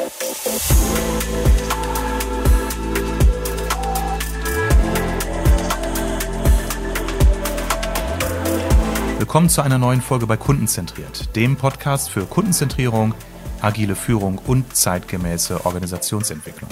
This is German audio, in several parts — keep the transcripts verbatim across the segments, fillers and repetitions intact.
Willkommen zu einer neuen Folge bei Kundenzentriert, dem Podcast für Kundenzentrierung, agile Führung und zeitgemäße Organisationsentwicklung.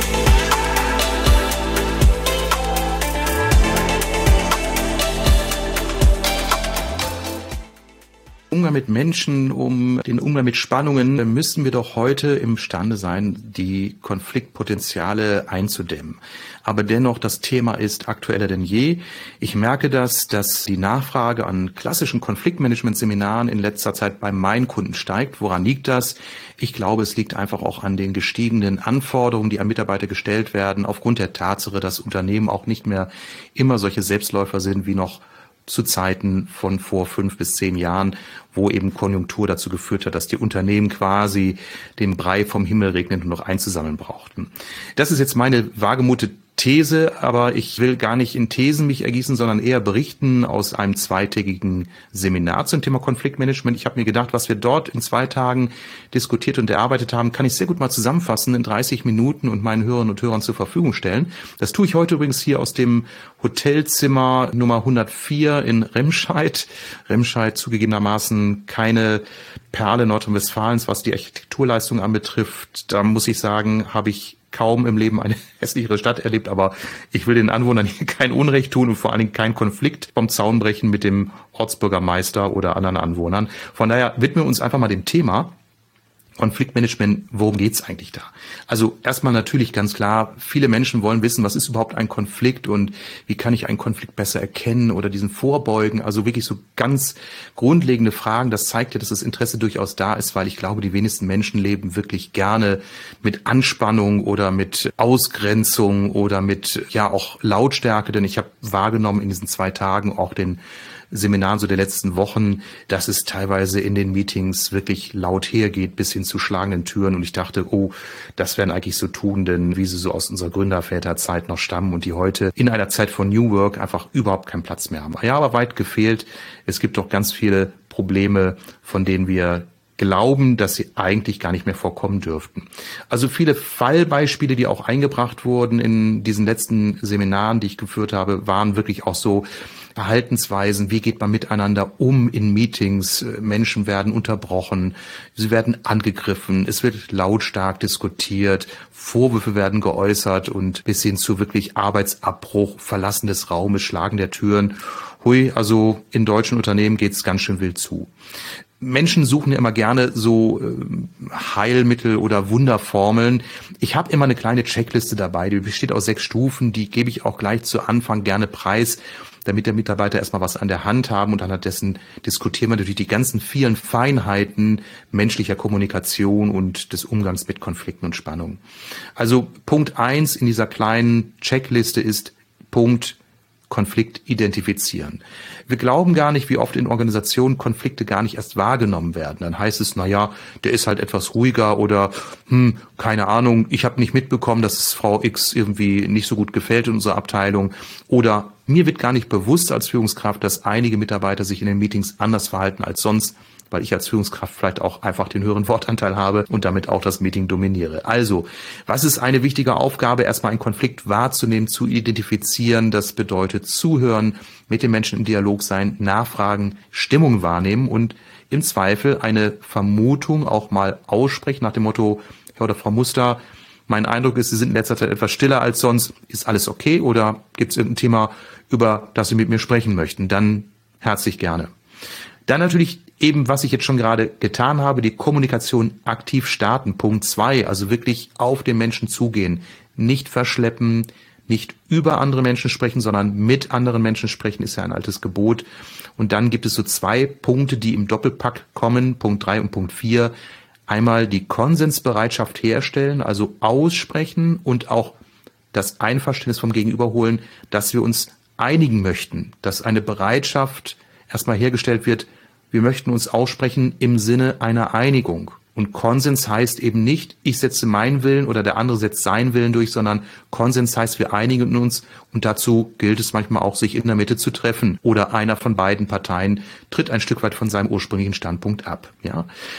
Umgang mit Menschen, um den Umgang mit Spannungen, müssen wir doch heute imstande sein, die Konfliktpotenziale einzudämmen. Aber dennoch, das Thema ist aktueller denn je. Ich merke das, dass die Nachfrage an klassischen Konfliktmanagement-Seminaren in letzter Zeit bei meinen Kunden steigt. Woran liegt das? Ich glaube, es liegt einfach auch an den gestiegenen Anforderungen, die an Mitarbeiter gestellt werden, aufgrund der Tatsache, dass Unternehmen auch nicht mehr immer solche Selbstläufer sind wie noch zu Zeiten von vor fünf bis zehn Jahren, wo eben Konjunktur dazu geführt hat, dass die Unternehmen quasi den Brei vom Himmel regnend nur noch einzusammeln brauchten. Das ist jetzt meine wagemute These, aber ich will gar nicht in Thesen mich ergießen, sondern eher berichten aus einem zweitägigen Seminar zum Thema Konfliktmanagement. Ich habe mir gedacht, was wir dort in zwei Tagen diskutiert und erarbeitet haben, kann ich sehr gut mal zusammenfassen in dreißig Minuten und meinen Hörerinnen und Hörern zur Verfügung stellen. Das tue ich heute übrigens hier aus dem Hotelzimmer Nummer hundertvier in Remscheid. Remscheid zugegebenermaßen keine Perle Nordrhein-Westfalens, was die Architekturleistung anbetrifft. Da muss ich sagen, habe ich kaum im Leben eine hässlichere Stadt erlebt, aber ich will den Anwohnern hier kein Unrecht tun und vor allen Dingen keinen Konflikt vom Zaun brechen mit dem Ortsbürgermeister oder anderen Anwohnern. Von daher widmen wir uns einfach mal dem Thema Konfliktmanagement. Worum geht's eigentlich da? Also erstmal natürlich ganz klar, viele Menschen wollen wissen, was ist überhaupt ein Konflikt und wie kann ich einen Konflikt besser erkennen oder diesen vorbeugen? Also wirklich so ganz grundlegende Fragen. Das zeigt ja, dass das Interesse durchaus da ist, weil ich glaube, die wenigsten Menschen leben wirklich gerne mit Anspannung oder mit Ausgrenzung oder mit ja auch Lautstärke. Denn ich habe wahrgenommen in diesen zwei Tagen auch den Seminaren so der letzten Wochen, dass es teilweise in den Meetings wirklich laut hergeht, bis hin zu schlagenden Türen. Und ich dachte, oh, das wären eigentlich so Tugenden, wie sie so aus unserer Gründerväterzeit noch stammen und die heute in einer Zeit von New Work einfach überhaupt keinen Platz mehr haben. Ja, aber weit gefehlt. Es gibt doch ganz viele Probleme, von denen wir glauben, dass sie eigentlich gar nicht mehr vorkommen dürften. Also viele Fallbeispiele, die auch eingebracht wurden in diesen letzten Seminaren, die ich geführt habe, waren wirklich auch so Verhaltensweisen, wie geht man miteinander um in Meetings, Menschen werden unterbrochen, sie werden angegriffen, es wird lautstark diskutiert, Vorwürfe werden geäußert und bis hin zu wirklich Arbeitsabbruch, Verlassen des Raumes, Schlagen der Türen. Hui, also in deutschen Unternehmen geht's ganz schön wild zu. Menschen suchen ja immer gerne so äh, Heilmittel oder Wunderformeln. Ich habe immer eine kleine Checkliste dabei, die besteht aus sechs Stufen, die gebe ich auch gleich zu Anfang gerne preis, damit der Mitarbeiter erstmal was an der Hand haben und anhand dessen diskutieren wir natürlich die ganzen vielen Feinheiten menschlicher Kommunikation und des Umgangs mit Konflikten und Spannungen. Also Punkt eins in dieser kleinen Checkliste ist Punkt Konflikt identifizieren. Wir glauben gar nicht, wie oft in Organisationen Konflikte gar nicht erst wahrgenommen werden. Dann heißt es, na ja, der ist halt etwas ruhiger oder hm, keine Ahnung, ich habe nicht mitbekommen, dass es Frau X irgendwie nicht so gut gefällt in unserer Abteilung oder mir wird gar nicht bewusst als Führungskraft, dass einige Mitarbeiter sich in den Meetings anders verhalten als sonst, weil ich als Führungskraft vielleicht auch einfach den höheren Wortanteil habe und damit auch das Meeting dominiere. Also, was ist eine wichtige Aufgabe? Erstmal einen Konflikt wahrzunehmen, zu identifizieren. Das bedeutet zuhören, mit den Menschen im Dialog sein, nachfragen, Stimmung wahrnehmen und im Zweifel eine Vermutung auch mal aussprechen nach dem Motto, Herr oder Frau Muster, mein Eindruck ist, Sie sind in letzter Zeit etwas stiller als sonst. Ist alles okay oder gibt es irgendein Thema, über das Sie mit mir sprechen möchten? Dann herzlich gerne. Dann natürlich eben, was ich jetzt schon gerade getan habe, die Kommunikation aktiv starten. Punkt zwei, also wirklich auf den Menschen zugehen. Nicht verschleppen, nicht über andere Menschen sprechen, sondern mit anderen Menschen sprechen, ist ja ein altes Gebot. Und dann gibt es so zwei Punkte, die im Doppelpack kommen, Punkt drei und Punkt vier. Einmal die Konsensbereitschaft herstellen, also aussprechen und auch das Einverständnis vom Gegenüber holen, dass wir uns einigen möchten, dass eine Bereitschaft erstmal hergestellt wird, wir möchten uns aussprechen im Sinne einer Einigung. Und Konsens heißt eben nicht, ich setze meinen Willen oder der andere setzt seinen Willen durch, sondern Konsens heißt, wir einigen uns und dazu gilt es manchmal auch, sich in der Mitte zu treffen oder einer von beiden Parteien tritt ein Stück weit von seinem ursprünglichen Standpunkt ab. Ja.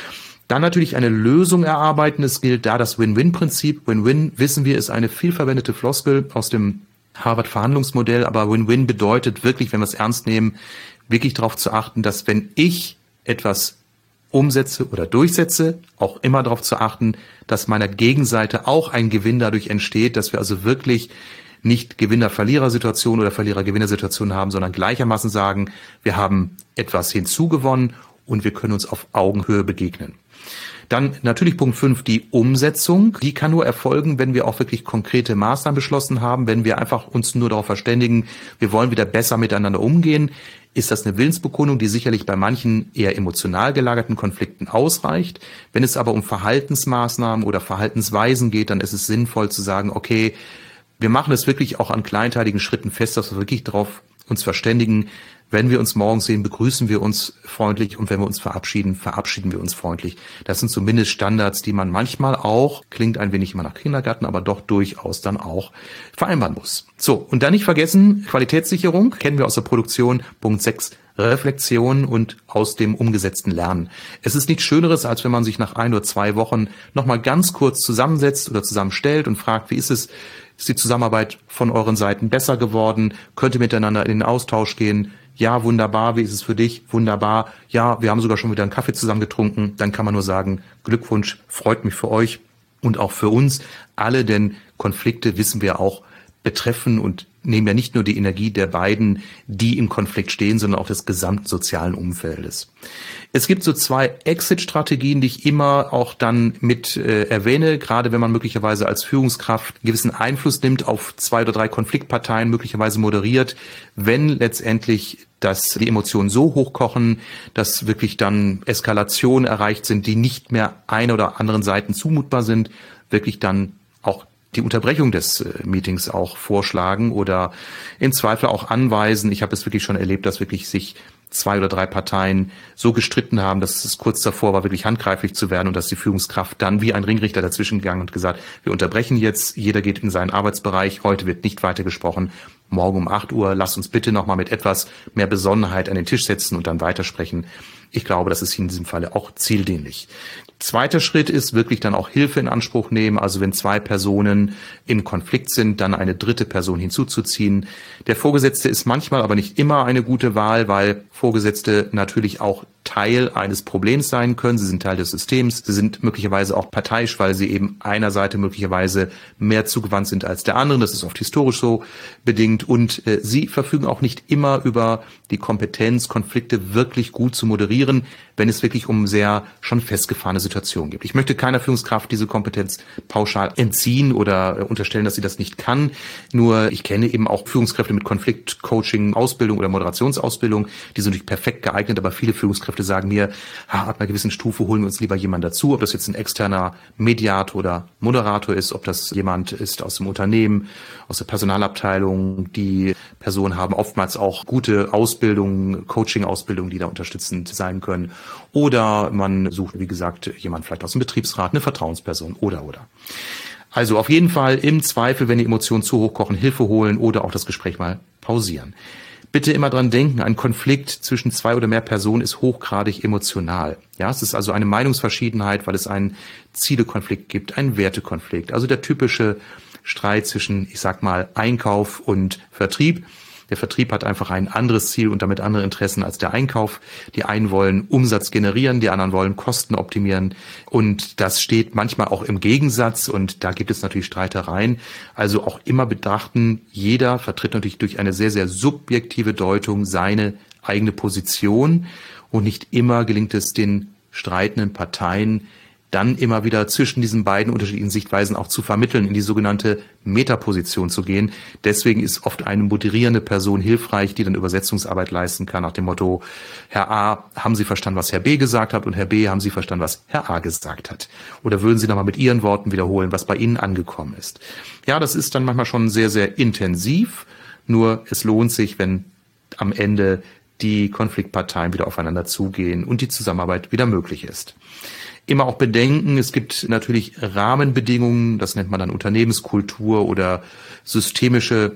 Dann natürlich eine Lösung erarbeiten. Es gilt da das Win-Win-Prinzip. Win-Win, wissen wir, ist eine viel verwendete Floskel aus dem Harvard-Verhandlungsmodell. Aber Win-Win bedeutet wirklich, wenn wir es ernst nehmen, wirklich darauf zu achten, dass wenn ich etwas umsetze oder durchsetze, auch immer darauf zu achten, dass meiner Gegenseite auch ein Gewinn dadurch entsteht, dass wir also wirklich nicht Gewinner-Verlierer-Situation oder Verlierer-Gewinner-Situation haben, sondern gleichermaßen sagen, wir haben etwas hinzugewonnen und wir können uns auf Augenhöhe begegnen. Dann natürlich Punkt fünf, die Umsetzung. Die kann nur erfolgen, wenn wir auch wirklich konkrete Maßnahmen beschlossen haben, wenn wir einfach uns nur darauf verständigen, wir wollen wieder besser miteinander umgehen. Ist das eine Willensbekundung, die sicherlich bei manchen eher emotional gelagerten Konflikten ausreicht. Wenn es aber um Verhaltensmaßnahmen oder Verhaltensweisen geht, dann ist es sinnvoll zu sagen, okay, wir machen es wirklich auch an kleinteiligen Schritten fest, dass wir wirklich darauf uns verständigen, wenn wir uns morgens sehen, begrüßen wir uns freundlich und wenn wir uns verabschieden, verabschieden wir uns freundlich. Das sind zumindest Standards, die man manchmal auch, klingt ein wenig immer nach Kindergarten, aber doch durchaus dann auch vereinbaren muss. So, und dann nicht vergessen, Qualitätssicherung, kennen wir aus der Produktion, Punkt sechs, Reflexion und aus dem umgesetzten Lernen. Es ist nichts Schöneres, als wenn man sich nach ein oder zwei Wochen nochmal ganz kurz zusammensetzt oder zusammenstellt und fragt, wie ist es, ist die Zusammenarbeit von euren Seiten besser geworden, könnt ihr miteinander in den Austausch gehen? Ja, wunderbar, wie ist es für dich? Wunderbar. Ja, wir haben sogar schon wieder einen Kaffee zusammen getrunken. Dann kann man nur sagen, Glückwunsch, freut mich für euch und auch für uns alle, denn Konflikte, wissen wir auch, betreffen und nehmen ja nicht nur die Energie der beiden, die im Konflikt stehen, sondern auch des gesamten sozialen Umfeldes. Es gibt so zwei Exit-Strategien, die ich immer auch dann mit äh, erwähne, gerade wenn man möglicherweise als Führungskraft gewissen Einfluss nimmt auf zwei oder drei Konfliktparteien, möglicherweise moderiert, wenn letztendlich dass die Emotionen so hochkochen, dass wirklich dann Eskalationen erreicht sind, die nicht mehr einer oder anderen Seiten zumutbar sind, wirklich dann auch die Unterbrechung des Meetings auch vorschlagen oder im Zweifel auch anweisen. Ich habe es wirklich schon erlebt, dass wirklich sich zwei oder drei Parteien so gestritten haben, dass es kurz davor war, wirklich handgreiflich zu werden und dass die Führungskraft dann wie ein Ringrichter dazwischen gegangen und gesagt, wir unterbrechen jetzt, jeder geht in seinen Arbeitsbereich, heute wird nicht weiter gesprochen, morgen um acht Uhr, lasst uns bitte nochmal mit etwas mehr Besonnenheit an den Tisch setzen und dann weitersprechen. Ich glaube, das ist in diesem Falle auch zieldienlich. Zweiter Schritt ist wirklich dann auch Hilfe in Anspruch nehmen. Also wenn zwei Personen im Konflikt sind, dann eine dritte Person hinzuzuziehen. Der Vorgesetzte ist manchmal aber nicht immer eine gute Wahl, weil Vorgesetzte natürlich auch Teil eines Problems sein können. Sie sind Teil des Systems. Sie sind möglicherweise auch parteiisch, weil sie eben einer Seite möglicherweise mehr zugewandt sind als der anderen. Das ist oft historisch so bedingt. Und äh, sie verfügen auch nicht immer über die Kompetenz, Konflikte wirklich gut zu moderieren, wenn es wirklich um sehr schon festgefahrene Situationen geht. Ich möchte keiner Führungskraft diese Kompetenz pauschal entziehen oder äh, unterstellen, dass sie das nicht kann. Nur ich kenne eben auch Führungskräfte mit Konfliktcoaching, Ausbildung oder Moderationsausbildung. Die sind natürlich perfekt geeignet, aber viele Führungskräfte sagen mir, ah, ab einer gewissen Stufe holen wir uns lieber jemanden dazu, ob das jetzt ein externer Mediator oder Moderator ist, ob das jemand ist aus dem Unternehmen, aus der Personalabteilung. Die Personen haben oftmals auch gute Ausbildung, Coaching-Ausbildung, die da unterstützend sein können. Oder man sucht, wie gesagt, jemand vielleicht aus dem Betriebsrat, eine Vertrauensperson oder, oder. Also auf jeden Fall im Zweifel, wenn die Emotionen zu hoch kochen, Hilfe holen oder auch das Gespräch mal pausieren. Bitte immer dran denken, ein Konflikt zwischen zwei oder mehr Personen ist hochgradig emotional. Ja, es ist also eine Meinungsverschiedenheit, weil es einen Zielekonflikt gibt, einen Wertekonflikt. Also der typische Streit zwischen, ich sag mal, Einkauf und Vertrieb. Der Vertrieb hat einfach ein anderes Ziel und damit andere Interessen als der Einkauf. Die einen wollen Umsatz generieren, die anderen wollen Kosten optimieren. Und das steht manchmal auch im Gegensatz und da gibt es natürlich Streitereien. Also auch immer betrachten, jeder vertritt natürlich durch eine sehr, sehr subjektive Deutung seine eigene Position. Und nicht immer gelingt es den streitenden Parteien, dann immer wieder zwischen diesen beiden unterschiedlichen Sichtweisen auch zu vermitteln, in die sogenannte Metaposition zu gehen. Deswegen ist oft eine moderierende Person hilfreich, die dann Übersetzungsarbeit leisten kann nach dem Motto, Herr A, haben Sie verstanden, was Herr B gesagt hat? Und Herr B, haben Sie verstanden, was Herr A gesagt hat? Oder würden Sie nochmal mit Ihren Worten wiederholen, was bei Ihnen angekommen ist? Ja, das ist dann manchmal schon sehr, sehr intensiv. Nur es lohnt sich, wenn am Ende die Konfliktparteien wieder aufeinander zugehen und die Zusammenarbeit wieder möglich ist. Immer auch bedenken, es gibt natürlich Rahmenbedingungen, das nennt man dann Unternehmenskultur oder systemische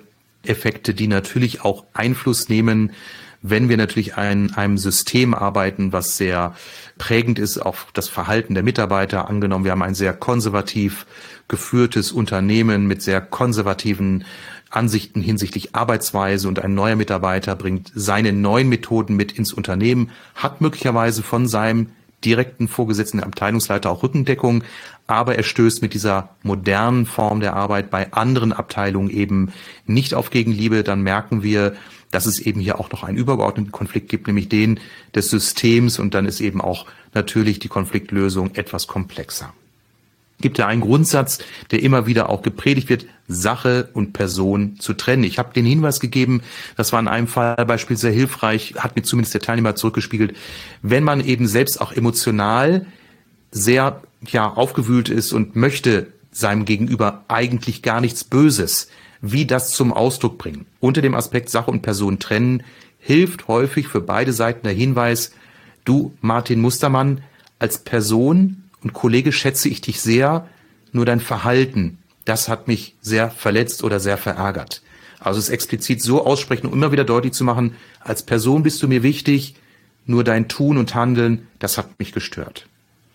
Effekte, die natürlich auch Einfluss nehmen, wenn wir natürlich an einem System arbeiten, was sehr prägend ist auf das Verhalten der Mitarbeiter. Angenommen, wir haben ein sehr konservativ geführtes Unternehmen mit sehr konservativen Ansichten hinsichtlich Arbeitsweise und ein neuer Mitarbeiter bringt seine neuen Methoden mit ins Unternehmen, hat möglicherweise von seinem direkten Vorgesetzten, Abteilungsleiter auch Rückendeckung, aber er stößt mit dieser modernen Form der Arbeit bei anderen Abteilungen eben nicht auf Gegenliebe. Dann merken wir, dass es eben hier auch noch einen übergeordneten Konflikt gibt, nämlich den des Systems, und dann ist eben auch natürlich die Konfliktlösung etwas komplexer. Gibt ja einen Grundsatz, der immer wieder auch gepredigt wird, Sache und Person zu trennen. Ich habe den Hinweis gegeben, das war in einem Fallbeispiel sehr hilfreich, hat mir zumindest der Teilnehmer zurückgespiegelt, wenn man eben selbst auch emotional sehr ja aufgewühlt ist und möchte seinem Gegenüber eigentlich gar nichts Böses, wie das zum Ausdruck bringen. Unter dem Aspekt Sache und Person trennen hilft häufig für beide Seiten der Hinweis, du Martin Mustermann, als Person und Kollege schätze ich dich sehr, nur dein Verhalten, das hat mich sehr verletzt oder sehr verärgert. Also es explizit so aussprechen, um immer wieder deutlich zu machen, als Person bist du mir wichtig, nur dein Tun und Handeln, das hat mich gestört.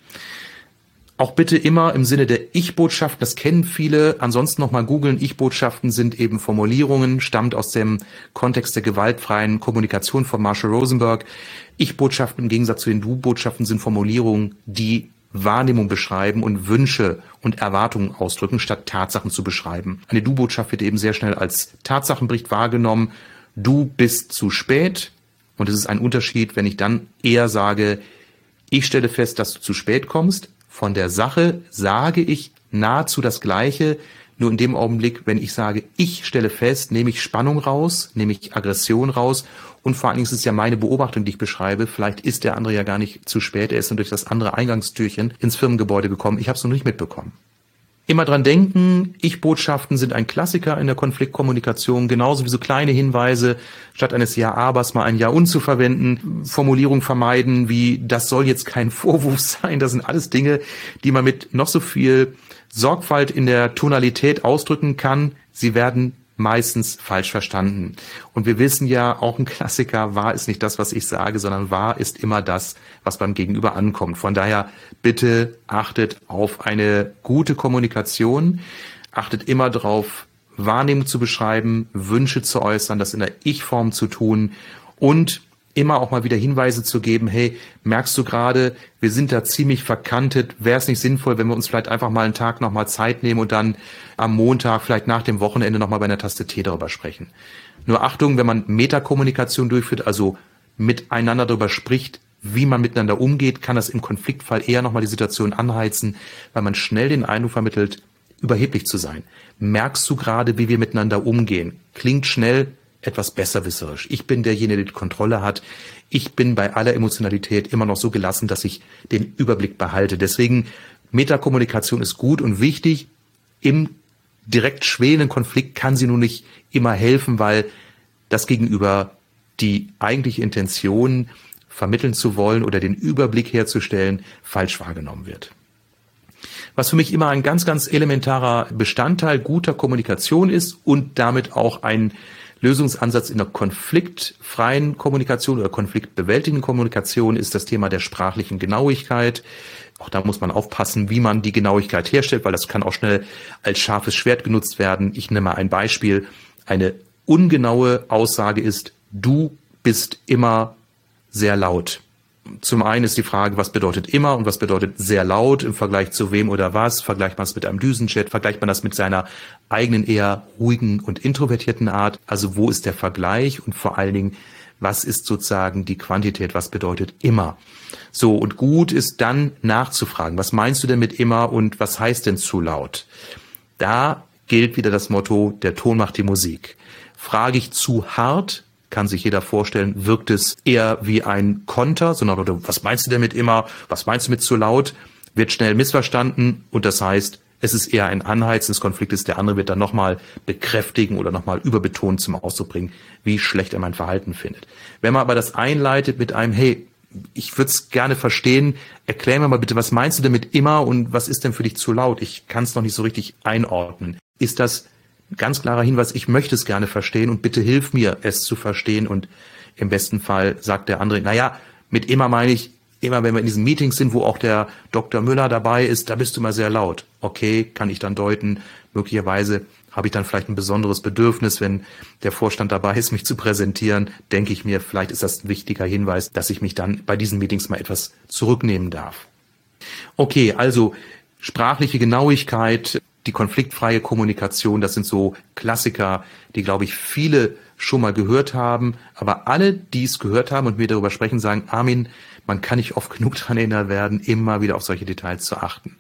Auch bitte immer im Sinne der Ich-Botschaften, das kennen viele, ansonsten nochmal googeln, Ich-Botschaften sind eben Formulierungen, stammt aus dem Kontext der gewaltfreien Kommunikation von Marshall Rosenberg. Ich-Botschaften im Gegensatz zu den Du-Botschaften sind Formulierungen, die Wahrnehmung beschreiben und Wünsche und Erwartungen ausdrücken, statt Tatsachen zu beschreiben. Eine Du-Botschaft wird eben sehr schnell als Tatsachenbericht wahrgenommen. Du bist zu spät. Und es ist ein Unterschied, wenn ich dann eher sage, ich stelle fest, dass du zu spät kommst. Von der Sache sage ich nahezu das Gleiche. Nur in dem Augenblick, wenn ich sage, ich stelle fest, nehme ich Spannung raus, nehme ich Aggression raus. Und vor allen Dingen ist es ja meine Beobachtung, die ich beschreibe. Vielleicht ist der andere ja gar nicht zu spät. Er ist nur durch das andere Eingangstürchen ins Firmengebäude gekommen. Ich habe es noch nicht mitbekommen. Immer dran denken, Ich-Botschaften sind ein Klassiker in der Konfliktkommunikation. Genauso wie so kleine Hinweise, statt eines Ja-Abers mal ein Ja-Und zu verwenden. Formulierung vermeiden wie, das soll jetzt kein Vorwurf sein. Das sind alles Dinge, die man mit noch so viel Sorgfalt in der Tonalität ausdrücken kann. Sie werden meistens falsch verstanden. Und wir wissen ja, auch ein Klassiker, wahr ist nicht das, was ich sage, sondern wahr ist immer das, was beim Gegenüber ankommt. Von daher bitte achtet auf eine gute Kommunikation, achtet immer darauf, Wahrnehmung zu beschreiben, Wünsche zu äußern, das in der Ich-Form zu tun und immer auch mal wieder Hinweise zu geben, hey, merkst du gerade, wir sind da ziemlich verkantet, wäre es nicht sinnvoll, wenn wir uns vielleicht einfach mal einen Tag nochmal Zeit nehmen und dann am Montag, vielleicht nach dem Wochenende nochmal bei einer Tasse Tee darüber sprechen. Nur Achtung, wenn man Metakommunikation durchführt, also miteinander darüber spricht, wie man miteinander umgeht, kann das im Konfliktfall eher nochmal die Situation anheizen, weil man schnell den Eindruck vermittelt, überheblich zu sein. Merkst du gerade, wie wir miteinander umgehen? Klingt schnell etwas besserwisserisch. Ich bin derjenige, der die Kontrolle hat. Ich bin bei aller Emotionalität immer noch so gelassen, dass ich den Überblick behalte. Deswegen, Metakommunikation ist gut und wichtig. Im direkt schwelenden Konflikt kann sie nun nicht immer helfen, weil das Gegenüber die eigentliche Intention vermitteln zu wollen oder den Überblick herzustellen, falsch wahrgenommen wird. Was für mich immer ein ganz, ganz elementarer Bestandteil guter Kommunikation ist und damit auch ein Lösungsansatz in der konfliktfreien Kommunikation oder konfliktbewältigenden Kommunikation ist das Thema der sprachlichen Genauigkeit. Auch da muss man aufpassen, wie man die Genauigkeit herstellt, weil das kann auch schnell als scharfes Schwert genutzt werden. Ich nehme mal ein Beispiel. Eine ungenaue Aussage ist, du bist immer sehr laut. Zum einen ist die Frage, was bedeutet immer und was bedeutet sehr laut im Vergleich zu wem oder was? Vergleicht man es mit einem Düsenjet? Vergleicht man das mit seiner eigenen eher ruhigen und introvertierten Art? Also wo ist der Vergleich? Und vor allen Dingen, was ist sozusagen die Quantität? Was bedeutet immer? So, und gut ist dann nachzufragen, was meinst du denn mit immer und was heißt denn zu laut? Da gilt wieder das Motto, der Ton macht die Musik. Frage ich zu hart, kann sich jeder vorstellen, wirkt es eher wie ein Konter, sondern was meinst du denn mit immer, was meinst du mit zu laut, wird schnell missverstanden und das heißt, es ist eher ein Anheizen des Konfliktes, der andere wird dann nochmal bekräftigen oder nochmal überbetonen zum Ausdruck bringen, wie schlecht er mein Verhalten findet. Wenn man aber das einleitet mit einem, hey, ich würde es gerne verstehen, erklär mir mal bitte, was meinst du denn mit immer und was ist denn für dich zu laut? Ich kann es noch nicht so richtig einordnen. Ist das ganz klarer Hinweis, ich möchte es gerne verstehen und bitte hilf mir, es zu verstehen. Und im besten Fall sagt der andere, naja, mit immer meine ich, immer wenn wir in diesen Meetings sind, wo auch der Doktor Müller dabei ist, da bist du mal sehr laut. Okay, kann ich dann deuten, möglicherweise habe ich dann vielleicht ein besonderes Bedürfnis, wenn der Vorstand dabei ist, mich zu präsentieren, denke ich mir, vielleicht ist das ein wichtiger Hinweis, dass ich mich dann bei diesen Meetings mal etwas zurücknehmen darf. Okay, also sprachliche Genauigkeit, die konfliktfreie Kommunikation, das sind so Klassiker, die, glaube ich, viele schon mal gehört haben. Aber alle, die es gehört haben und mir darüber sprechen, sagen, Armin, man kann nicht oft genug daran erinnert werden, immer wieder auf solche Details zu achten.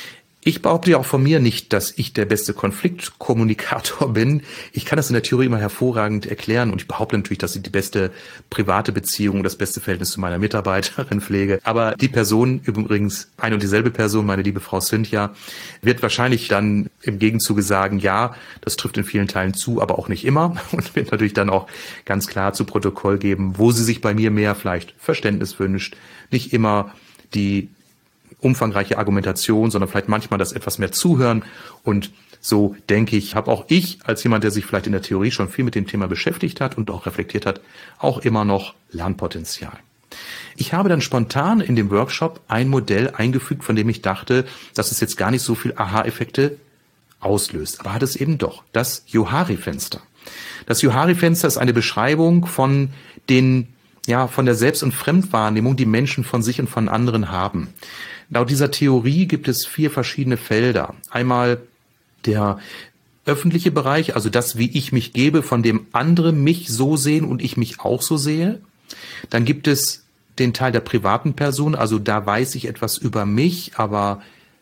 Ich behaupte ja auch von mir nicht, dass ich der beste Konfliktkommunikator bin. Ich kann das in der Theorie immer hervorragend erklären und ich behaupte natürlich, dass ich die beste private Beziehung, das beste Verhältnis zu meiner Mitarbeiterin pflege. Aber die Person, übrigens eine und dieselbe Person, meine liebe Frau Cynthia, wird wahrscheinlich dann im Gegenzuge sagen, ja, das trifft in vielen Teilen zu, aber auch nicht immer und wird natürlich dann auch ganz klar zu Protokoll geben, wo sie sich bei mir mehr vielleicht Verständnis wünscht, nicht immer die umfangreiche Argumentation, sondern vielleicht manchmal das etwas mehr Zuhören. Und so denke ich, habe auch ich als jemand, der sich vielleicht in der Theorie schon viel mit dem Thema beschäftigt hat und auch reflektiert hat, auch immer noch Lernpotenzial. Ich habe dann spontan in dem Workshop ein Modell eingefügt, von dem ich dachte, dass es jetzt gar nicht so viel Aha-Effekte auslöst. Aber hat es eben doch. Das Johari-Fenster. Das Johari-Fenster ist eine Beschreibung von den, ja, von der Selbst- und Fremdwahrnehmung, die Menschen von sich und von anderen haben. Laut dieser Theorie gibt es vier verschiedene Felder. Einmal der öffentliche Bereich, also das, wie ich mich gebe, von dem andere mich so sehen und ich mich auch so sehe. Dann gibt es den Teil der privaten Person, also da weiß ich etwas über mich, aber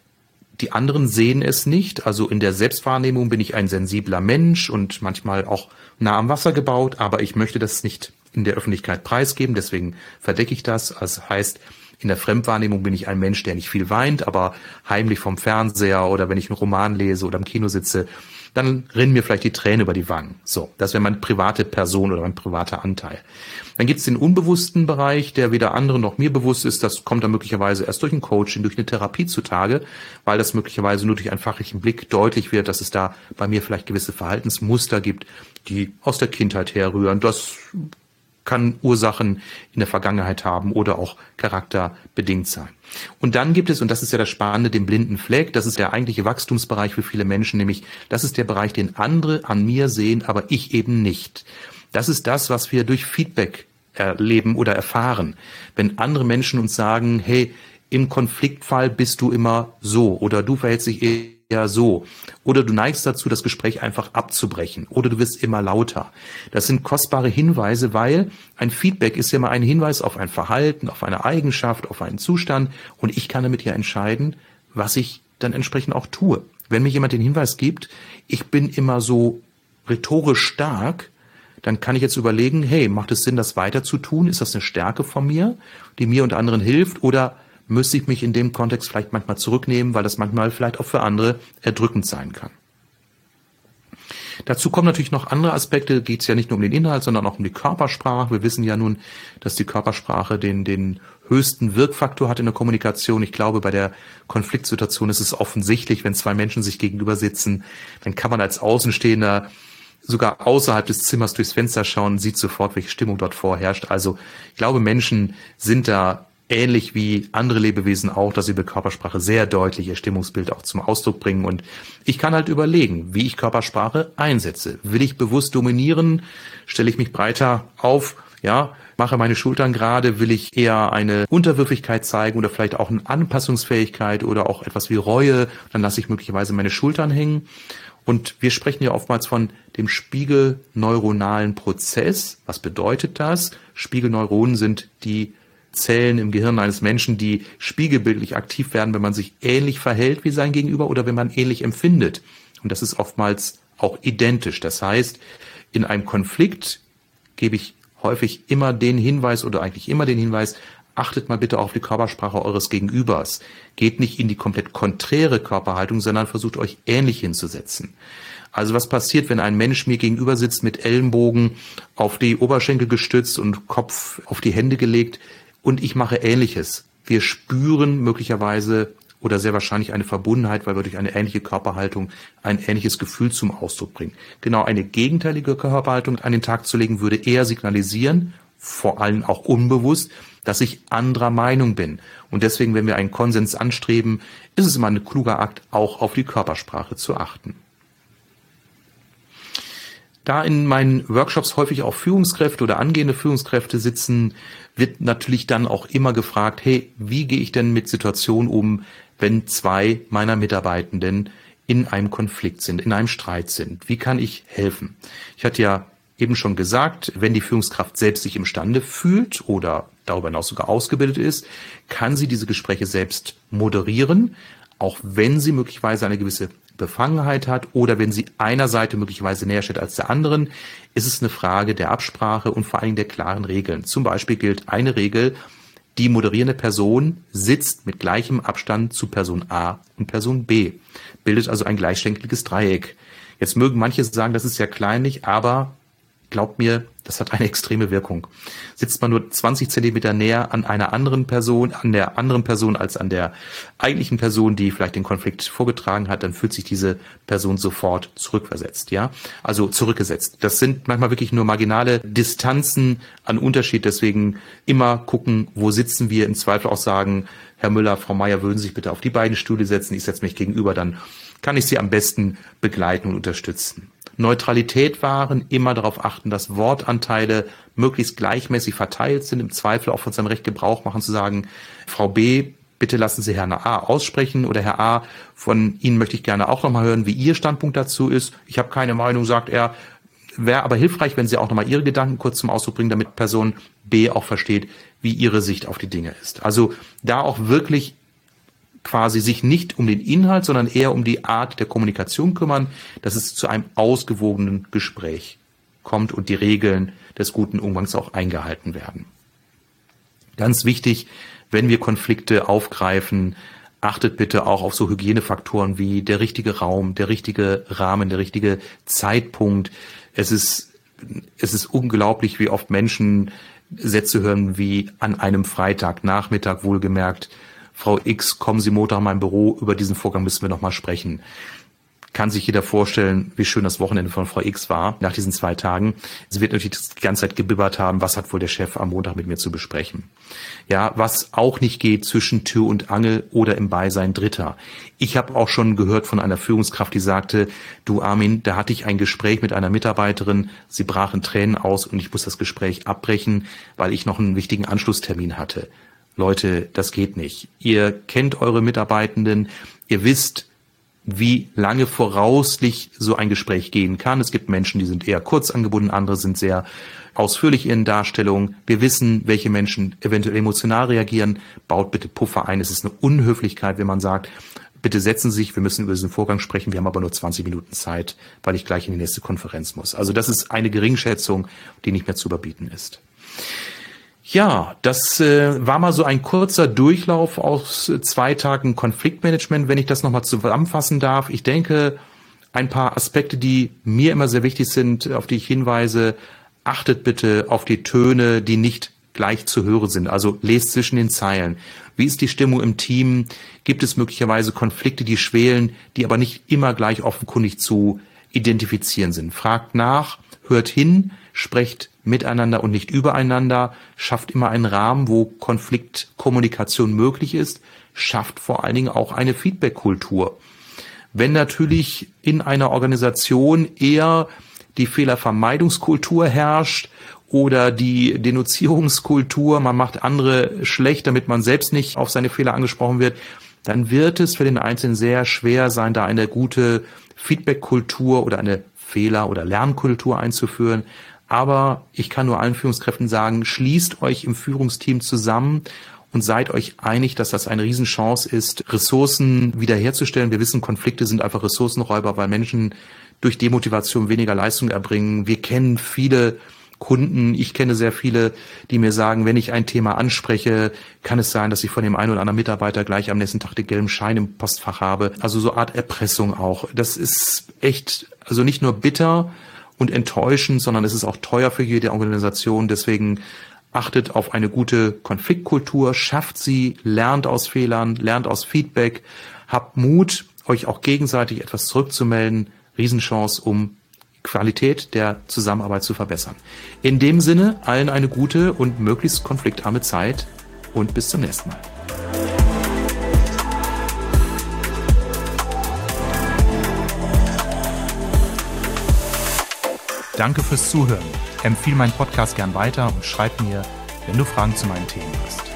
die anderen sehen es nicht. Also in der Selbstwahrnehmung bin ich ein sensibler Mensch und manchmal auch nah am Wasser gebaut, aber ich möchte das nicht in der Öffentlichkeit preisgeben, deswegen verdecke ich das. Das heißt, in der Fremdwahrnehmung bin ich ein Mensch, der nicht viel weint, aber heimlich vom Fernseher oder wenn ich einen Roman lese oder im Kino sitze, dann rinnen mir vielleicht die Tränen über die Wangen. So, das wäre meine private Person oder mein privater Anteil. Dann gibt es den unbewussten Bereich, der weder anderen noch mir bewusst ist. Das kommt dann möglicherweise erst durch ein Coaching, durch eine Therapie zutage, weil das möglicherweise nur durch einen fachlichen Blick deutlich wird, dass es da bei mir vielleicht gewisse Verhaltensmuster gibt, die aus der Kindheit herrühren. Das kann Ursachen in der Vergangenheit haben oder auch charakterbedingt sein. Und dann gibt es, und das ist ja das Spannende, den blinden Fleck. Das ist der eigentliche Wachstumsbereich für viele Menschen, nämlich das ist der Bereich, den andere an mir sehen, aber ich eben nicht. Das ist das, was wir durch Feedback erleben oder erfahren. Wenn andere Menschen uns sagen, hey, im Konfliktfall bist du immer so oder du verhältst dich eher so. Oder du neigst dazu, das Gespräch einfach abzubrechen. Oder du wirst immer lauter. Das sind kostbare Hinweise, weil ein Feedback ist ja mal ein Hinweis auf ein Verhalten, auf eine Eigenschaft, auf einen Zustand. Und ich kann damit ja entscheiden, was ich dann entsprechend auch tue. Wenn mir jemand den Hinweis gibt, ich bin immer so rhetorisch stark, dann kann ich jetzt überlegen, hey, macht es Sinn, das weiter zu tun? Ist das eine Stärke von mir, die mir und anderen hilft? Oder müsste ich mich in dem Kontext vielleicht manchmal zurücknehmen, weil das manchmal vielleicht auch für andere erdrückend sein kann. Dazu kommen natürlich noch andere Aspekte, geht es ja nicht nur um den Inhalt, sondern auch um die Körpersprache. Wir wissen ja nun, dass die Körpersprache den, den höchsten Wirkfaktor hat in der Kommunikation. Ich glaube, bei der Konfliktsituation ist es offensichtlich, wenn zwei Menschen sich gegenüber sitzen, dann kann man als Außenstehender sogar außerhalb des Zimmers durchs Fenster schauen, sieht sofort, welche Stimmung dort vorherrscht. Also ich glaube, Menschen sind da ähnlich wie andere Lebewesen auch, dass sie über Körpersprache sehr deutlich ihr Stimmungsbild auch zum Ausdruck bringen. Und ich kann halt überlegen, wie ich Körpersprache einsetze. Will ich bewusst dominieren? Stelle ich mich breiter auf? Ja, mache meine Schultern gerade? Will ich eher eine Unterwürfigkeit zeigen oder vielleicht auch eine Anpassungsfähigkeit oder auch etwas wie Reue? Dann lasse ich möglicherweise meine Schultern hängen. Und wir sprechen ja oftmals von dem spiegelneuronalen Prozess. Was bedeutet das? Spiegelneuronen sind die Zellen im Gehirn eines Menschen, die spiegelbildlich aktiv werden, wenn man sich ähnlich verhält wie sein Gegenüber oder wenn man ähnlich empfindet. Und das ist oftmals auch identisch. Das heißt, in einem Konflikt gebe ich häufig immer den Hinweis oder eigentlich immer den Hinweis, achtet mal bitte auf die Körpersprache eures Gegenübers. Geht nicht in die komplett konträre Körperhaltung, sondern versucht euch ähnlich hinzusetzen. Also was passiert, wenn ein Mensch mir gegenüber sitzt mit Ellenbogen auf die Oberschenkel gestützt und Kopf auf die Hände gelegt und ich mache Ähnliches? Wir spüren möglicherweise oder sehr wahrscheinlich eine Verbundenheit, weil wir durch eine ähnliche Körperhaltung ein ähnliches Gefühl zum Ausdruck bringen. Genau eine gegenteilige Körperhaltung an den Tag zu legen, würde eher signalisieren, vor allem auch unbewusst, dass ich anderer Meinung bin. Und deswegen, wenn wir einen Konsens anstreben, ist es immer ein kluger Akt, auch auf die Körpersprache zu achten. Da in meinen Workshops häufig auch Führungskräfte oder angehende Führungskräfte sitzen, wird natürlich dann auch immer gefragt, hey, wie gehe ich denn mit Situationen um, wenn zwei meiner Mitarbeitenden in einem Konflikt sind, in einem Streit sind? Wie kann ich helfen? Ich hatte ja eben schon gesagt, wenn die Führungskraft selbst sich imstande fühlt oder darüber hinaus sogar ausgebildet ist, kann sie diese Gespräche selbst moderieren, auch wenn sie möglicherweise eine gewisse Befangenheit hat oder wenn sie einer Seite möglicherweise näher steht als der anderen, ist es eine Frage der Absprache und vor allem der klaren Regeln. Zum Beispiel gilt eine Regel: Die moderierende Person sitzt mit gleichem Abstand zu Person A und Person B, bildet also ein gleichschenkliges Dreieck. Jetzt mögen manche sagen, das ist ja kleinlich, aber glaubt mir, das hat eine extreme Wirkung. Sitzt man nur zwanzig Zentimeter näher an einer anderen Person, an der anderen Person als an der eigentlichen Person, die vielleicht den Konflikt vorgetragen hat, dann fühlt sich diese Person sofort zurückversetzt, ja? Also zurückgesetzt. Das sind manchmal wirklich nur marginale Distanzen an Unterschied. Deswegen immer gucken, wo sitzen wir. Im Zweifel auch sagen, Herr Müller, Frau Meier, würden Sie sich bitte auf die beiden Stühle setzen. Ich setze mich gegenüber, dann kann ich Sie am besten begleiten und unterstützen. Neutralität wahren, immer darauf achten, dass Wortanteile möglichst gleichmäßig verteilt sind, im Zweifel auch von seinem Recht Gebrauch machen, zu sagen, Frau B, bitte lassen Sie Herrn A aussprechen, oder Herr A, von Ihnen möchte ich gerne auch nochmal hören, wie Ihr Standpunkt dazu ist. Ich habe keine Meinung, sagt er. Wäre aber hilfreich, wenn Sie auch nochmal Ihre Gedanken kurz zum Ausdruck bringen, damit Person B auch versteht, wie Ihre Sicht auf die Dinge ist. Also da auch wirklich quasi sich nicht um den Inhalt, sondern eher um die Art der Kommunikation kümmern, dass es zu einem ausgewogenen Gespräch kommt und die Regeln des guten Umgangs auch eingehalten werden. Ganz wichtig, wenn wir Konflikte aufgreifen, achtet bitte auch auf so Hygienefaktoren wie der richtige Raum, der richtige Rahmen, der richtige Zeitpunkt. Es ist, es ist unglaublich, wie oft Menschen Sätze hören wie an einem Freitagnachmittag, wohlgemerkt, Frau X, kommen Sie Montag in mein Büro, über diesen Vorgang müssen wir nochmal sprechen. Kann sich jeder vorstellen, wie schön das Wochenende von Frau X war nach diesen zwei Tagen. Sie wird natürlich die ganze Zeit gebibbert haben, was hat wohl der Chef am Montag mit mir zu besprechen. Ja, was auch nicht geht zwischen Tür und Angel oder im Beisein Dritter. Ich habe auch schon gehört von einer Führungskraft, die sagte, du Armin, da hatte ich ein Gespräch mit einer Mitarbeiterin, sie brach in Tränen aus und ich muss das Gespräch abbrechen, weil ich noch einen wichtigen Anschlusstermin hatte. Leute, das geht nicht. Ihr kennt eure Mitarbeitenden, ihr wisst, wie lange voraussichtlich so ein Gespräch gehen kann. Es gibt Menschen, die sind eher kurz angebunden, andere sind sehr ausführlich in Darstellungen. Wir wissen, welche Menschen eventuell emotional reagieren. Baut bitte Puffer ein. Es ist eine Unhöflichkeit, wenn man sagt, bitte setzen Sie sich, wir müssen über diesen Vorgang sprechen, wir haben aber nur zwanzig Minuten Zeit, weil ich gleich in die nächste Konferenz muss. Also das ist eine Geringschätzung, die nicht mehr zu überbieten ist. Ja, das äh, war mal so ein kurzer Durchlauf aus äh, zwei Tagen Konfliktmanagement, wenn ich das nochmal zusammenfassen darf. Ich denke, ein paar Aspekte, die mir immer sehr wichtig sind, auf die ich hinweise: Achtet bitte auf die Töne, die nicht gleich zu hören sind. Also lest zwischen den Zeilen. Wie ist die Stimmung im Team? Gibt es möglicherweise Konflikte, die schwelen, die aber nicht immer gleich offenkundig zu identifizieren sind? Fragt nach, hört hin, sprecht miteinander und nicht übereinander, schafft immer einen Rahmen, wo Konfliktkommunikation möglich ist, schafft vor allen Dingen auch eine Feedback-Kultur. Wenn natürlich in einer Organisation eher die Fehlervermeidungskultur herrscht oder die Denunzierungskultur, man macht andere schlecht, damit man selbst nicht auf seine Fehler angesprochen wird, dann wird es für den Einzelnen sehr schwer sein, da eine gute Feedback-Kultur oder eine Fehler- oder Lernkultur einzuführen. Aber ich kann nur allen Führungskräften sagen, schließt euch im Führungsteam zusammen und seid euch einig, dass das eine Riesenchance ist, Ressourcen wiederherzustellen. Wir wissen, Konflikte sind einfach Ressourcenräuber, weil Menschen durch Demotivation weniger Leistung erbringen. Wir kennen viele Kunden, ich kenne sehr viele, die mir sagen, wenn ich ein Thema anspreche, kann es sein, dass ich von dem einen oder anderen Mitarbeiter gleich am nächsten Tag den gelben Schein im Postfach habe. Also so eine Art Erpressung auch. Das ist echt, also nicht nur bitter und enttäuschend, sondern es ist auch teuer für jede Organisation. Deswegen achtet auf eine gute Konfliktkultur, schafft sie, lernt aus Fehlern, lernt aus Feedback, habt Mut, euch auch gegenseitig etwas zurückzumelden. Riesenchance, um Qualität der Zusammenarbeit zu verbessern. In dem Sinne, allen eine gute und möglichst konfliktarme Zeit und bis zum nächsten Mal. Danke fürs Zuhören. Empfehle meinen Podcast gern weiter und schreib mir, wenn du Fragen zu meinen Themen hast.